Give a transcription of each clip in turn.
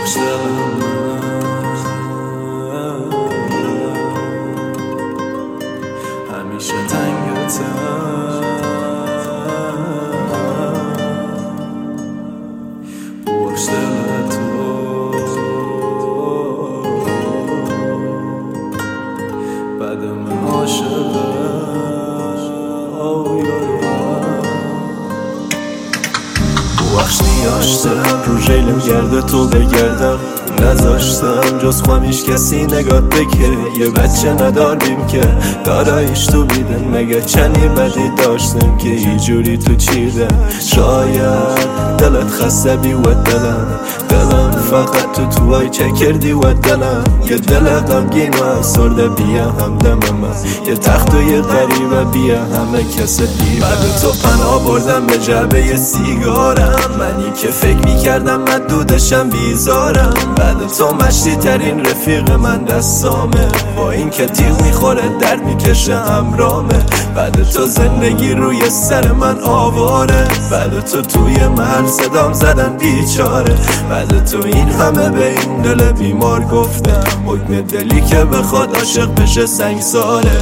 ببخش دلم همیشه تنگتم ببخش دل تو بدم عاشقم ببخش نیاشتم رو ریلم گرده تو بگردم نذاشتم جز خودم هیچ کسی نگات بکره یه بچه نداریم که دارایش تو بیدن مگه چنی بدی داشتم که اینجوری تو چیدم شاید دلت خسته بی و دلم فقط توهای چه کردی و دلم یه دل غمگین و افسرده بیا همدم من یه تخت و یه غریبه بیا همه کس بیا بعد تو پناه بردم به جعبه سیگارم منی که فکر میکردم من دودشم بیزارم بعد تو مشتی ترین رفیق من دستامه با این که تیغ میخوره درد میکشه همرامه بعد تو زندگی روی سر من آواره بعد تو توی محل صدام زدن بیچاره بعد تو این همه به این دل بیمار گفته حکم دلی که بخواد عاشق بشه سنگساره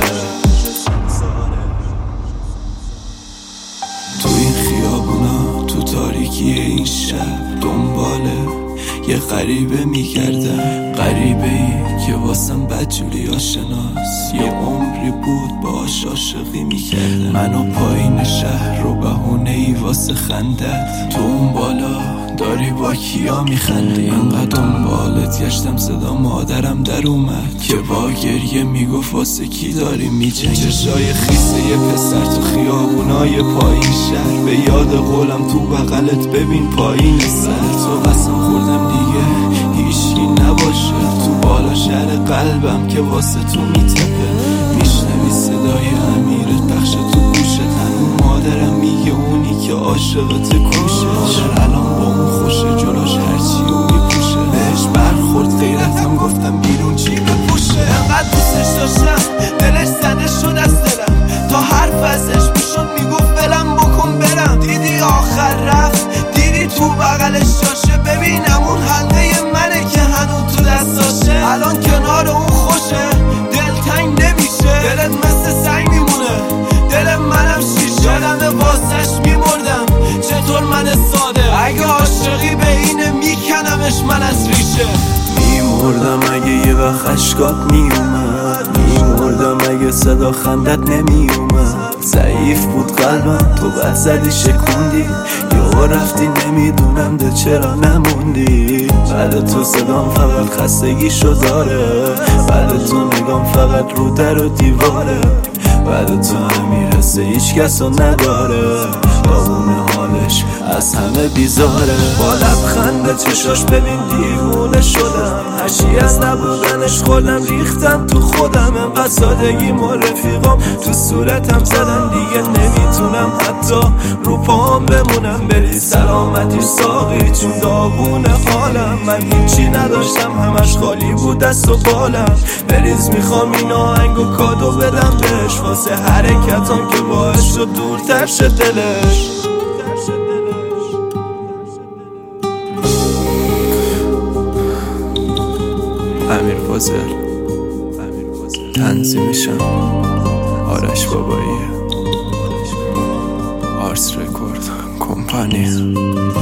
تو این خیابونا تو تاریکی این شب دنباله یه غریبه میکردم غریبه ای که واسم بدجوری آشناس یه عمری بود باش عاشقی میکردم منو پایین شهر رو بهونه ای واسه خندت تو اون بالا داری با کیا میخندی انقدر دنبالت گشتم صدا مادرم در اومد که با گریه میگفت واسه کی داری میجنگی چشای خیسه یه پسر تو خیابونای پایین شهر به یاد قولم تو بغلت ببین پایین سر تو قسم خوردم دیگه هیچی نباشه تو بالا شهر قلبم که واسه تو میتپه میشنوی صدای امیرت پخش تو گوشت همون مادرم میگه اونی که عاشقت کوشه چرا الان با اون خوشه جلوش هرچی و میپوشه بهش برخورد غیرتم گفتم بیرون چی بپوشه انقدر دوستش داشتم دلش زده شد از دلم تا حرف ازش میشد میگفت بلم بکن برم دیدی آخر رفت دیدی تو بغلش جاشه ببینم اون حلقه منه که هنوز تو دستاشه الان کنار اون خوشه دلتنگ نمیشه دلت مثل سنگ میمونه دل منم شیشه یادم واسش میمردم چطور من ساده اگه عاشقی به اینه میکنمش من از ریشه میمردم اگه یه وقت اشکات میومد میمردم اگه صدا خندت نمیومد ضعیف بود قلبم تو بد زدی شکوندی یا رفتی نمیدونم ده چرا نموندی بعد تو صدام فقط خستگی شو داره بعد تو نگام فقط رو در و دیواره بعد تو نمیرسه هیچ کس رو نداره بابونه حالش از همه بیزاره با لبخنده چشاش ببین دیوونه شدم هرچی از نبودنش خودم ریختم تو خودم انقدر سادگی ما رفیقام تو صورتم زدن دیگه نمیتونم حتی رو پام بمونم بری سلامتی ساقی چون داغونه حالم من هیچی نداشتم همش خالی بود دست و بالم بریز میخوام این آهنگ و کادو بدم بهش واسه حرکتام که باعث شد دورتر شه دلش امیر فاضل تنظیمشم آرش بابایی آرس رکورد کمپانی